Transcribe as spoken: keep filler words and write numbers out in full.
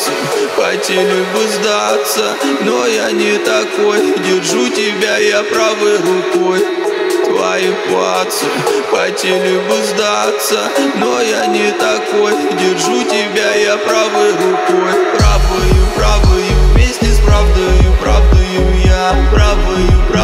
пацы, хотели бы сдаться, но я не такой. Держу тебя я правой рукой. Твои пацы хотели бы сдаться, но я не такой. Держу тебя я правой рукой. Правою, правою, вместе с правдою, правдою я. Правою, правою.